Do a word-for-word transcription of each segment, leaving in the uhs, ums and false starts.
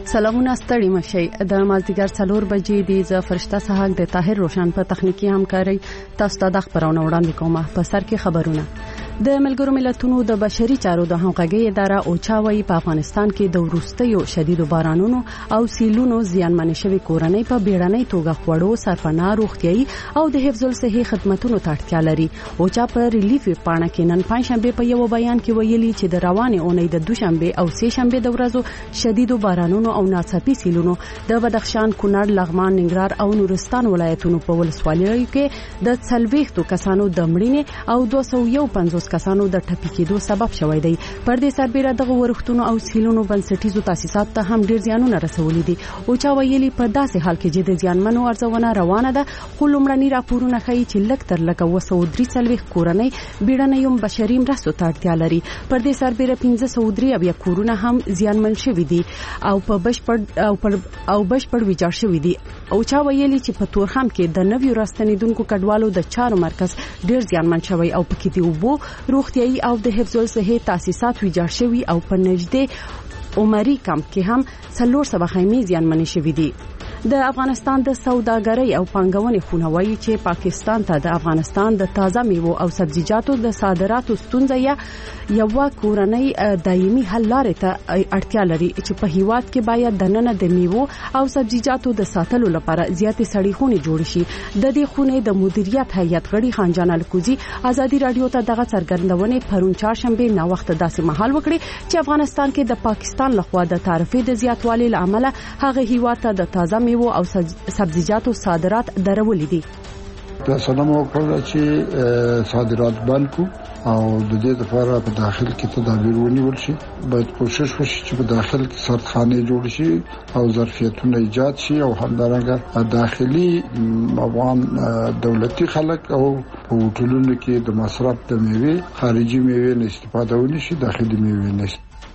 سلامونه ستړي مشي د مالتیګر څلور بجې د ز فرشته صحاک د طاهر روشن په تخنیکی همکاري تاسو ته د خبرونه وړاندې کومه. په سر کې خبرونه. د ملګرو ملتونو د بشري چارو د همغږي اداره اوچاوي په افغانستان کې د وروستیو شدیدو بارانونو او سیلونو زیانمن شوی کورنۍ په بیړنۍ توګه خوړو سرپناه روغتيایي او د حفظ الصحي خدماتو ته اړتیا لري. اوچا په ریلیف پاڼه کې نن پنځشنبه په یو بیان کې ویلي چې د روانې اونۍ د دوشنبه او سه شنبه د ورځو شدیدو بارانونو او ناڅاپي سیلونو د بدخشان، کونړ، لغمان، ننګرهار او نورستان ولایتونو په ولسوالیو کې د څلويختو کسانو د مړینې او دوه سوه یو پنځوس کسانو د ټپي کېدو سبب شوی دی. پر دې سربېره دغه ورښتونو او سیلونو بنسټیزو تاسیسات ته هم ډیر زیانونه رسولي دي. اوچا ویلي په داسې حال کې چې د زیانمنو ارزونه روانه ده، خو لومړني راپورونه ښیي چې لږ تر لږه اوه سوه درې څلوېښت کورنۍ بیړنیو بشري مرستو ته اړتیا لري. پر دې سربېره پنځه سوه درې اویا کورونه هم زیانمن شوي دي او په بشپړ او پر او بشپړ ویجاړ شوي دي. اوچا ویلي چې په تورخم کې د نویو راستنیدونکو کډوالو د چارو مرکز ډیر زیانمن شوی او پکې دی وبو روغتيایي او د حفظ الصحي تاسیسات ویجاړ شوي او په نږدې عمري کمپ کې هم څلور سوه خیمې زیانمن شوي دي. د افغانستان د سوداګرۍ او پانګونې خونه وایي چې پاکستان ته د افغانستان د تازه میوو او سبزیجاتو د صادراتو ستونزه یا یو کورنۍ دایمي حل لارې ته اړتیا لري چې په هیواد کې باید د نن د میوو او سبزیجاتو د ساتلو لپاره زیاتې سړې خونې جوړ شي. د دې خونې د مدیریت هیئت غړي خان جان الکوزي ازادي رادیو ته دغه څرګندونې پرون چهارشنبه نا وخت داسې مهال وکړي چې افغانستان کې د پاکستان لخوا د تعرفې د زیاتوالي لامل هغه هیواد ته د تازه میوو او سبزیجاتو صادرات درولې دي. د سلام وکړه چې صادرات بند کو او د دې لپاره په داخل کې تدابیر ونیول شي. باید کوشش وشي چې په داخل کې سرخانه جوړ شي او ظرفیتونه ایجاد شي او همدارنګه داخلي افغان دولتي خلک او په هوټلونو کې د مصرف د میوه خارجي میوه نه استفاده ونی شي، داخلي میوه نه.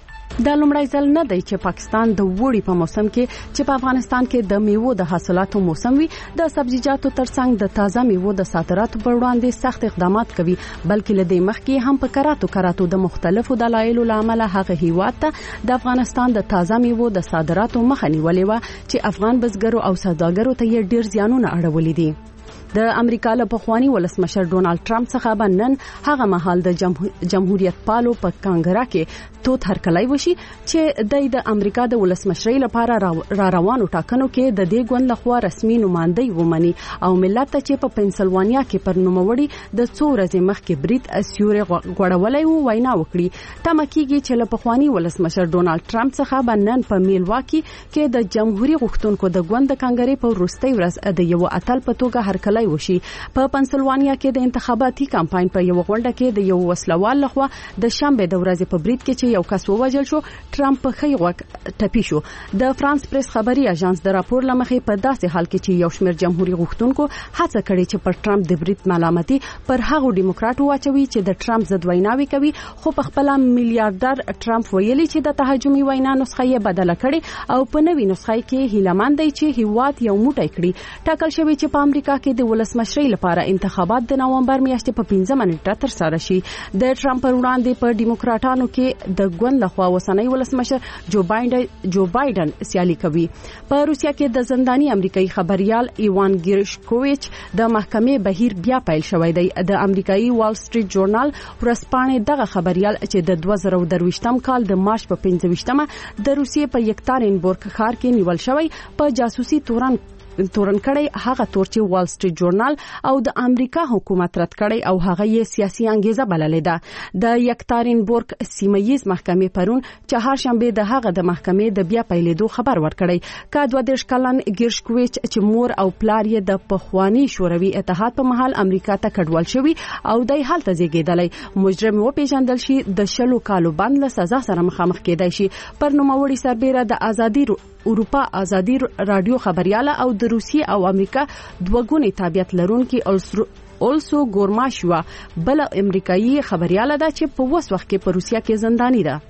د لومړی ځل نه دی چې پاکستان د وړي په موسم کې چې په افغانستان کې د میوو د حاصلاتو موسم وي د سبزیجاتو ترڅنګ د تازه میوو د صادراتو پر وړاندې سخت اقدامات کوي، بلکې له دې مخکې هم په کراتو کراتو د مختلفو دلایلو لامل هغه هیواد ته د افغانستان د تازه میوو د صادراتو مخه نیولې و چې افغان بزګرو او سوداګرو ته یې ډیر زیانونه اړولې دي. د امریکا له پخوانی ولسمشر ډونالد ټرمپ څخه بنن هغه مهال د جمهوریت پالو په کانګرا کې توت هرکلی وشي چې د امریکا د ولسمشرۍ لپاره را روانو ټاکنو کې د دې ګوند لخوا رسمي نمائندګي ومني او ملت ته چې په پنسلوانیا کې پر نوموړي د څو ورځې مخکې بریټ اسیوري غوړولای وو وینا وکړي. تمه کیږي چې له پخوانی ولسمشر ډونالد ټرمپ څخه بنن په میلواکی کې د جمهوریت غوښتونکو د ګوند د کانګرې په وروستي ورځ د یو اتل په توګه هرکلی وشي. په پنسلوانیا کې د انتخاباتي کمپاین په یو غونډه کې د یو وسلوال لخوا د شنبه د ورځې په بریټ کې چې یو کس ووژل شو، ټرمپ په خی غوږ ټپي شو. د فرانس پریس خبري اژانس د راپور لمخې په داسې حال کې چې یو شمېر جمهوریت غوښتونکو هڅه کړې چې پر ټرمپ د بریټ ملامتي پر هغو ډیموکراټو واچوي چې د ټرمپ ضد ویناوي کوي، خو په خپل میلیارډر ټرمپ ویلي چې د تهاجمي وینا نسخه یې بدله کړي او په نوې نسخه کې هیلمن دی چې هیواد یو موټی کړي. ټاکل شوی چې په امریکا کې د ولسمشرۍ لپاره انتخابات د نومبر میاشتې په پنځمه نیټه ترسره شي. د ټرمپ پر وړاندې په ډیموکراټانو کې د ګوند لخوا وسنۍ ولسمشر جو بایدن جو بایدن سیالي کوي. په روسیا کې د زنداني امریکایي خبريال ایوان ګیرشکوویچ د محکمې بهیر بیا پیل شوی دی. د امریکایي وال سټریټ جورنال ورځپاڼې دغه خبريال چې د دوه زره درویشتم کال د مارچ په پنځه ویشتمه د روسیې په یکتارینبورګ ښار کې نیول شوی په جاسوسي تورن تورن کړي هغه تور چې وال سټریټ جورنال او د امریکا حکومت رد کړي او هغه یې سیاسي انګیزه بللې ده. د یکتارینبورګ سیمه‌ییز محکمې پرون چهارشنبه د هغه د محکمې د بیا پیلېدو خبر ورکړی. کا دوه دیرش کلن ګیرشکوویچ چې مور او پلار یې د پخوانی شوروي اتحاد په محل امریکا ته کډوال شوی او دای حالت زیږیدلی مجرم و پیژندل شي د شلو کالو بند له سزا سره مخامخ کېدای شي. پر نوموړي سربېره د ازادي اروپا ازادي رادیو خبرياله او د روسیې او امریکا دوګونی تابعیت لرونکي اولسو ګورماشوا بل امریکایي خبرياله ده چې په وس وخت کې په روسیا کې زنداني ده.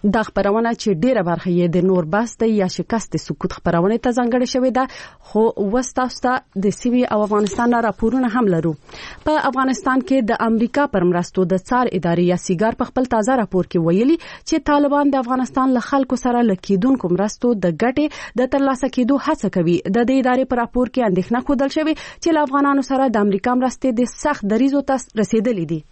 د خبرونه چې ډیره برخه یې د نور بس د یا شکست سکوت خبرونه ته ځانګړې شوې ده خو وستاستا د سیوی او افغانستان راپورونه هم لرو. په افغانستان کې د امریکا پر مرستو د څار ادارې یا سیګار په خپل تازه راپور کې ویلي چې طالبان د افغانستان له خلکو سره لکیدونکو مرستو د ګټې د ترلاسه کېدو هڅه کوي. د دې ادارې پر راپور کې اندېښنه ښودل شوې چې له افغانانو سره د امریکا مرستې د سخت دریزو ته رسیدلې دي.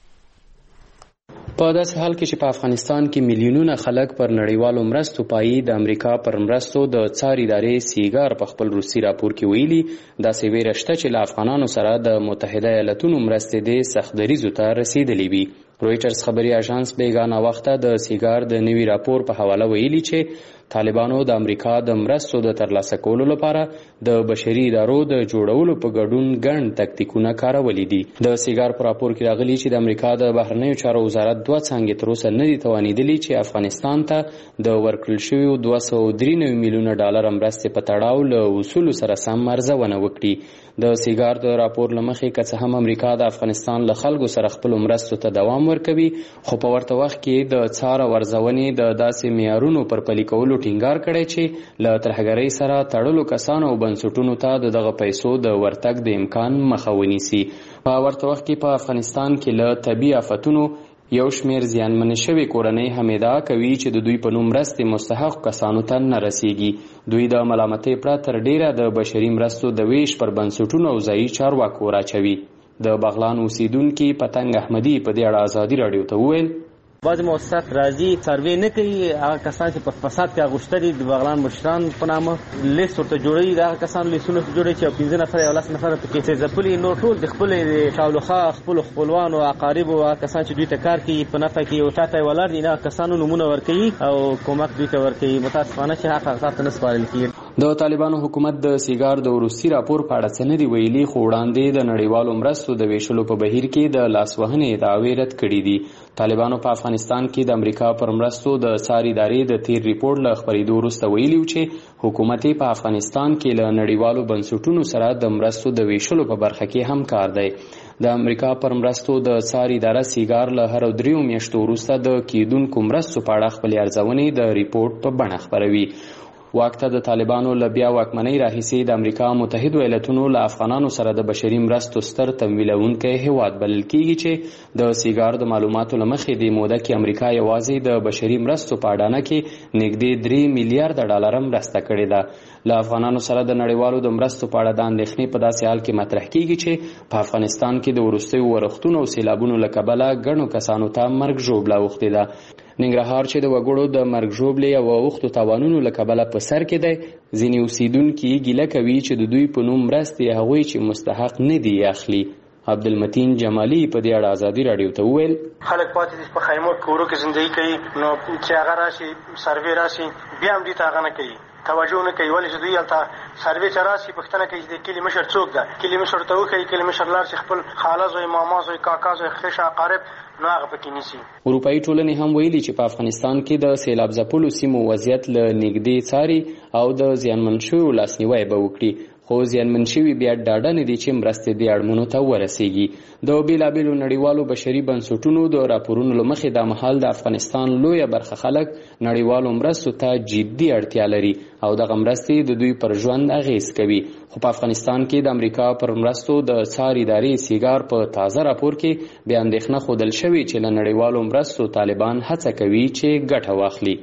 په داسې حال کې چې په افغانستان کې میلیونونه خلک پر نړیوالو مرستو پایي د امریکا پر مرستو د څار ادارې سیګار په خپل روسي راپور کې ویلي داسې ویره شته چې له افغانانو سره د متحده ایالاتونو مرستې د سخت دریزو ته رسیدلې وي. رویټرز خبري اژانس بیګانه وخته د سیګار د نوي راپور په حواله ویلي چې طالبانو د امریکا د مرستو د ترلاسه کولو لپاره د بشري ادارو د جوړولو په ګډون ګڼ تکتیکونه کارولي دي. د سیګار په راپور کې راغلي چې د امریکا د بهرنیو چارو وزارت دوه څانګې تر اوسه نه دي توانیدلي چې افغانستان ته د ورکړل شویو دوه سوه درې نوي میلیونه ډالر مرستې په تړاو له اصولو سره سم ارزونه وکړي. د سیګار د راپور له مخې که څه هم امریکا د افغانستان له خلکو سره خپلو مرستو ته دوام ورکوي خو په ورته وخت کې د څار او ارزونې د داسې معیارونو پر پلي کولو ټینګار کړی چې له ترهګرۍ سره تړلو کسانو او بنسټونو ته د دغه پیسو د ورتګ د امکان مخه ونیسي. په ورته وخت کې په افغانستان کې له طبیعي آفتونو یو شمیر زیانمن شوي کورنۍ هم ادعا کوي چې د دوی په نوم مرستې مستحق کسانو ته نه رسیږي. دوی د ملامتۍ پرته تر ډیره د بشري مرستو د ویش پر بنسټونو او ځایي چارواکو راچوي. د بغلان اوسیدونکي پتنګ احمدي په دې اړه ازادي راډیو ته وویل بعض مؤسسات راځي سروې نه کوي هغه کسان چې په فساد کې غوښتلي د بغلان مشران په نامه لیست ورته جوړوي دا کسان لیستونه جوړوي چې پنځه نفر یا لس نفر پکې چې ځپلي نور ټول د خپل شاولخه خپل خپلوان او اقارب او کسان چې دوی ته کار کوي په نفع کې او چاته ولر دي نه کسانو نمونه ورکوي او کومک دوی ته ورکوي. متاسفانه چې هغه حقیقت نه سپارل کیږي. د طالبانو حکومت د سیګار د روسي راپور په اړه څه نه دی ویلي خو وړاندې د نړیوالو مرستو د ویشلو په بهیر کې د لاسوهنې ادعاوې رد کړي دي. طالبانو په افغانستان کې د امریکا پر مرستو د څار ادارې د تیر ریپورت له خپرېدو وروسته ویلي چې حکومت په افغانستان کې له نړیوالو بنسټونو سره د مرستو د ویشلو په برخه کې همکار دی. د امریکا پر مرستو د څار اداره سیګار له هر دریو میاشتو وروسته د کیدونکو مرستو په اړه خپلې ارزونې د ریپورت په بڼه خپروي. واکته د طالبانو له بیا واکمنۍ راهیسې د امریکا متحده ایالاتونو له افغانانو سره د بشري مرستو ستر تمویلونکی هیواد بلل کیږي چې د سیګار د معلوماتو له مخې د موده کې امریکا یوازې د بشري مرستو په اډانه کې نږدې درې میلیارډ ډالر مرسته کړې ده. له افغانانو سره د نړیوالو د مرستو په اړه د اندېښنې په داسې حال کې مطرح کیږي چې په افغانستان کې د وروستیو ورښتونو او سیلابونو له کبله ګڼو کسانو ته مرګ ژوبله اوښتې ده. ننګرهار چې د وګړو د مرګ ژوبلې او اوښتو تاوانونو له کبله په سر کې دی ځینې اوسیدونکي ګیله کوي چې د دوی په نوم مرستې هغوی چې مستحق نه دي اخلي. عبدالمتین جمالي په دې اړه ازادي راډیو ته وویل خلک پاتې دي په خیمو کورو کې زندگی کوي نو چې هغه راشي سروې راشي بیا هم دوی ته هغه نه کوي توجه نه کوي ولې چې دوی هلته سروې ته راشي پوښتنه کوي چې د کلي مشر څوک ده کلي مشر ته وښایي کلي مشر لاړ شي خپل خاله زوی ماما زوی کاکا زوی خیشه اقارب نو هغه پکې نیسي. اروپایي ټولنې هم ویلي چې په افغانستان کې د سیلاب ځپلو سیمو وضعیت له نږدې څاري او د زیانمن شویو لاسنیوی به وکړي خو زیانمن شوي بیا ډاډه نه دي چې مرستې دې اړمنو ته ورسیږي. د بېلابېلو نړیوالو بشري بنسټونو د راپورونو له مخې دا مهال د افغانستان لویه برخه خلک نړیوالو مرستو ته جدي اړتیا لري او دغه مرستې د دوی پر ژوند اغیز کوي. خو په افغانستان کې د امریکا پر مرستو د څار ادارې سیګار په تازه راپور کې بیا اندېښنه ښودل شوې چې له نړیوالو مرستو طالبان هڅه کوي چې ګټه واخلي.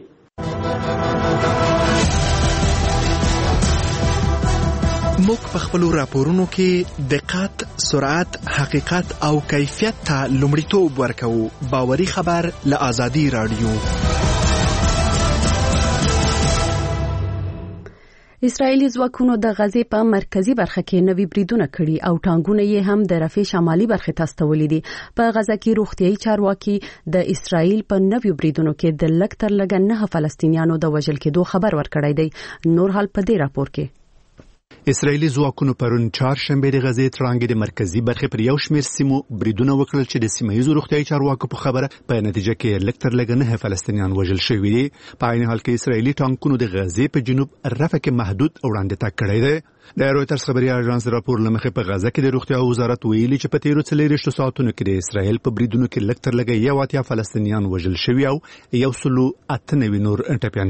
موږ په خپلو راپورونو کې دقت، سرعت، حقیقت او کیفیت ته لومړیتوب ورکوو. باوري خبر له ازادي راډیو. اسرائیلي ځواکونو د غزې په مرکزی برخه کې نوي بریدونه کړي او ټانګونه یې هم د رفح شمالي برخه ته استولې دي. په غزه کې روغتيایي چارواکي د اسرائیل په نوي بریدونو کې د لږ تر لږه نه فلسطینیانو د وژل کېدو خبر ورکړی دی. نور حال په دې راپور کې اسرایلی ځواکونو پرون چهارشنبه د غزې تړانګې د مرکزی برخې پر یو شمېر سیمو بریدونه وکړل چې د سیمه ییزو روغتیايي چارواکو په خبره په نتیجه کې لږ تر لږه نهه فلسطینیان وژل شوي دي. په عین حال کې اسرایلی ټانکونو د غزې په جنوب رفح کې محدود وړاندې تګ کړی دی. د رویټرز خبري اژانس راپور لمخې په غزه کې د روغتیا وزارت ویلي چې په تیرو څلوېښتو ساعتونو کې د اسرایل په بریدونو کې لږ تر لږه یو اتیا فلسطینیان وژل شوي او یو سلو اته نوي نور ټپیان